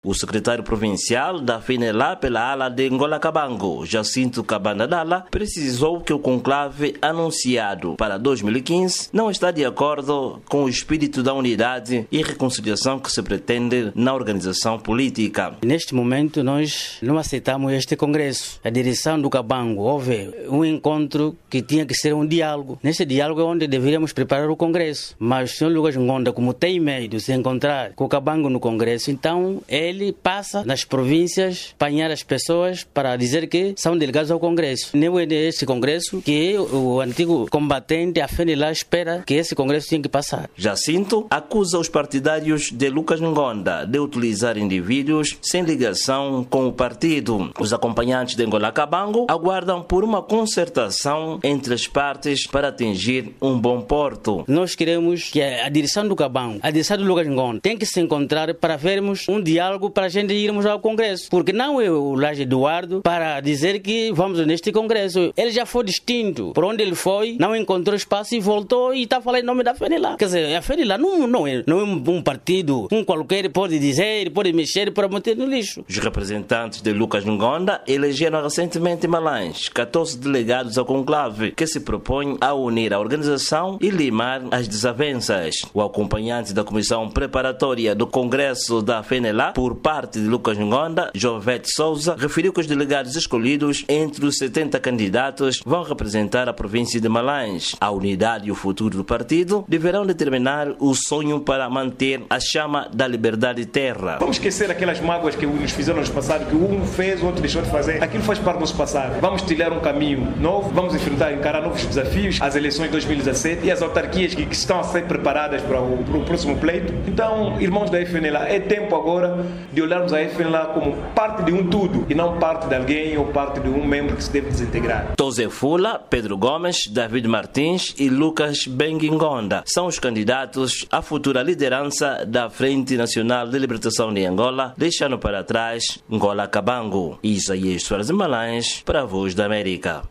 O secretário provincial da FENELA pela ala de Ngola Kabango, Jacinto Kabandadala, precisou que o conclave anunciado para 2015 não está de acordo com o espírito da unidade e reconciliação que se pretende na organização política. Neste momento nós não aceitamos este congresso. A direção do Kabango houve um encontro que tinha que ser um diálogo. Neste diálogo é onde deveríamos preparar o congresso. Mas o senhor Lucas Ngonda, como tem medo de se encontrar com o Kabango no congresso, então ele passa nas províncias, apanhar as pessoas para dizer que são delegados ao Congresso. Não é este Congresso que o antigo combatente, a FENELA, espera que esse Congresso tenha que passar. Jacinto acusa os partidários de Lucas Ngonda de utilizar indivíduos sem ligação com o partido. Os acompanhantes de Ngola Kabango aguardam por uma concertação entre as partes para atingir um bom porto. Nós queremos que a direção do Kabango, a direção do Lucas Ngonda, tem que se encontrar para vermos um diálogo para a gente irmos ao Congresso. Porque não é o Laje Eduardo para dizer que vamos neste Congresso. Ele já foi distinto. Por onde ele foi, não encontrou espaço e voltou e está falando em nome da FENELA. Quer dizer, a FENELA não é um partido, um qualquer pode dizer, pode mexer para meter no lixo. Os representantes de Lucas Ngonda elegeram recentemente em Malães 14 delegados ao conclave que se propõe a unir a organização e limar as desavenças. O acompanhante da comissão preparatória do Congresso da FENELA, por parte de Lucas Ngonda, Jovete Souza, referiu que os delegados escolhidos entre os 70 candidatos vão representar a província de Malães. A unidade e o futuro do partido deverão determinar o sonho para manter a chama da liberdade de terra. Vamos esquecer aquelas mágoas que nos fizeram no passado, que um fez, o outro deixou de fazer. Aquilo faz parte do nosso passado. Vamos trilhar um caminho novo, vamos encarar novos desafios, as eleições de 2017 e as autarquias que estão a ser preparadas para o próximo pleito. Então, irmãos da FENELA, é tempo agora de olharmos a FENELA como parte de um tudo e não parte de alguém ou parte de um membro que se deve desintegrar. Tose Fula, Pedro Gomes, David Martins e Lucas Benguingonda são os candidatos à futura liderança da Frente Nacional de Libertação de Angola, deixando para trás Ngola Kabango. Isaías Soares Malães, para a Voz da América.